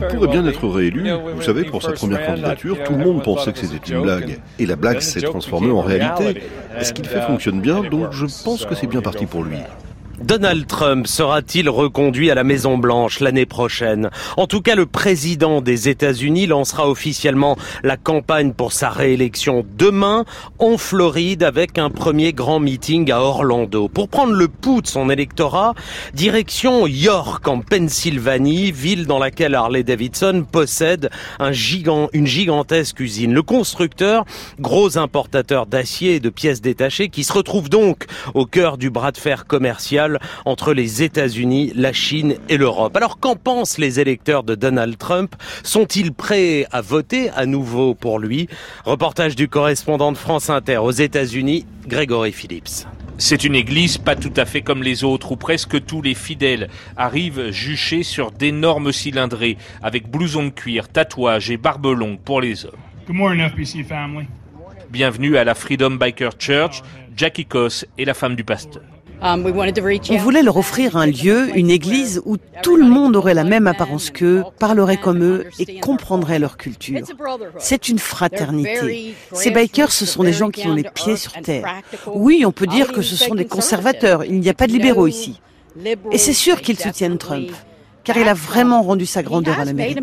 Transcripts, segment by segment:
pourrait bien être réélu. Vous savez, pour sa première candidature, tout le monde pensait que c'était une blague. Et la blague s'est transformée en réalité. Et ce qu'il fait fonctionne bien, donc je pense que c'est bien parti pour lui. Donald Trump sera-t-il reconduit à la Maison-Blanche l'année prochaine? En tout cas, le président des États-Unis lancera officiellement la campagne pour sa réélection demain en Floride avec un premier grand meeting à Orlando. Pour prendre le pouls de son électorat, direction York en Pennsylvanie, ville dans laquelle Harley-Davidson possède une gigantesque usine. Le constructeur, gros importateur d'acier et de pièces détachées, qui se retrouve donc au cœur du bras de fer commercial entre les États-Unis, la Chine et l'Europe. Alors qu'en pensent les électeurs de Donald Trump? Sont-ils prêts à voter à nouveau pour lui? Reportage du correspondant de France Inter aux États-Unis, Grégory Phillips. C'est une église pas tout à fait comme les autres, où presque tous les fidèles arrivent juchés sur d'énormes cylindrés, avec blousons de cuir, tatouages et barbe longue pour les hommes. Good morning, FBC family. Bienvenue à la Freedom Biker Church. Jackie Koss est la femme du pasteur. On voulait leur offrir un lieu, une église où tout le monde aurait la même apparence qu'eux, parlerait comme eux et comprendrait leur culture. C'est une fraternité. Ces bikers, ce sont des gens qui ont les pieds sur terre. Oui, on peut dire que ce sont des conservateurs. Il n'y a pas de libéraux ici. Et c'est sûr qu'ils soutiennent Trump, car il a vraiment rendu sa grandeur à l'Amérique.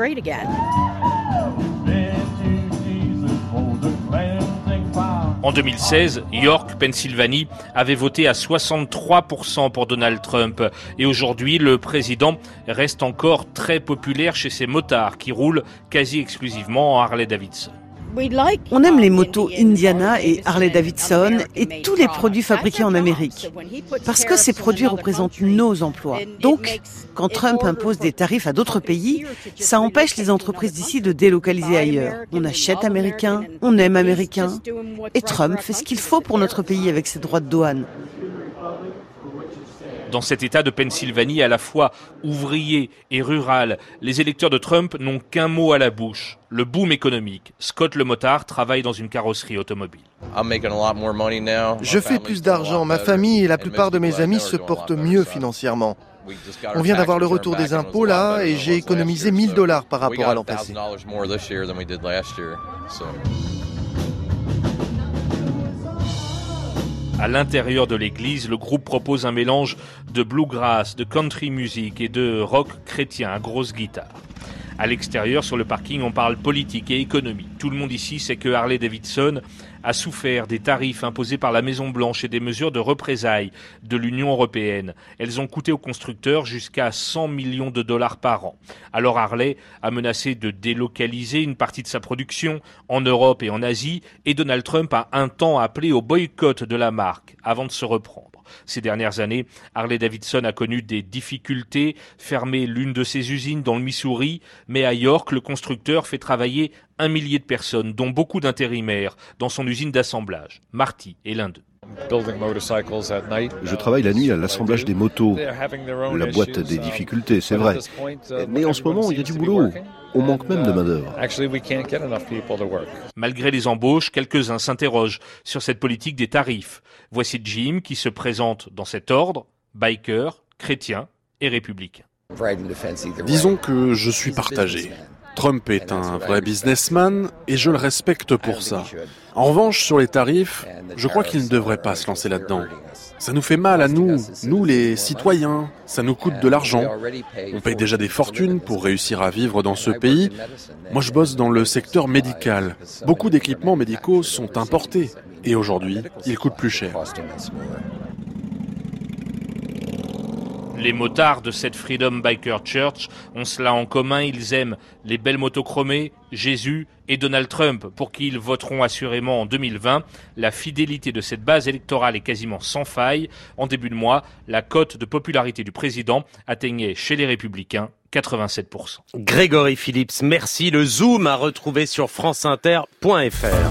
En 2016, York, Pennsylvanie, avait voté à 63% pour Donald Trump. Et aujourd'hui, le président reste encore très populaire chez ses motards qui roulent quasi exclusivement en Harley-Davidson. On aime les motos Indiana et Harley-Davidson et tous les produits fabriqués en Amérique, parce que ces produits représentent nos emplois. Donc, quand Trump impose des tarifs à d'autres pays, ça empêche les entreprises d'ici de délocaliser ailleurs. On achète américain, on aime américain, et Trump fait ce qu'il faut pour notre pays avec ses droits de douane. Dans cet État de Pennsylvanie à la fois ouvrier et rural, les électeurs de Trump n'ont qu'un mot à la bouche, le boom économique. Scott le motard travaille dans une carrosserie automobile. Je fais plus d'argent, ma famille et la plupart de mes amis se portent mieux financièrement. On vient d'avoir le retour des impôts là et j'ai économisé $1,000 par rapport à l'an passé. À l'intérieur de l'église, le groupe propose un mélange de bluegrass, de country music et de rock chrétien à grosse guitare. À l'extérieur, sur le parking, on parle politique et économie. Tout le monde ici sait que Harley-Davidson a souffert des tarifs imposés par la Maison-Blanche et des mesures de représailles de l'Union européenne. Elles ont coûté aux constructeurs jusqu'à $100 millions par an. Alors Harley a menacé de délocaliser une partie de sa production en Europe et en Asie, et Donald Trump a un temps appelé au boycott de la marque avant de se reprendre. Ces dernières années, Harley-Davidson a connu des difficultés, fermé l'une de ses usines dans le Missouri, mais à York, le constructeur fait travailler 1 millier de personnes, dont beaucoup d'intérimaires, dans son usine d'assemblage. Marty est l'un d'eux. Je travaille la nuit à l'assemblage des motos. La boîte a des difficultés, c'est vrai. Mais en ce moment, il y a du boulot. On manque même de main-d'œuvre. Malgré les embauches, quelques-uns s'interrogent sur cette politique des tarifs. Voici Jim qui se présente dans cet ordre, biker, chrétien et républicain. Disons que je suis partagé. Trump est un vrai businessman et je le respecte pour ça. En revanche, sur les tarifs, je crois qu'il ne devrait pas se lancer là-dedans. Ça nous fait mal à nous les citoyens, ça nous coûte de l'argent. On paye déjà des fortunes pour réussir à vivre dans ce pays. Moi, je bosse dans le secteur médical. Beaucoup d'équipements médicaux sont importés et aujourd'hui, ils coûtent plus cher. Les motards de cette Freedom Biker Church ont cela en commun, ils aiment les belles motos chromées, Jésus et Donald Trump, pour qui ils voteront assurément en 2020. La fidélité de cette base électorale est quasiment sans faille. En début de mois, la cote de popularité du président atteignait chez les Républicains 87%. Grégory Phillips, merci. Le Zoom à retrouver sur franceinter.fr.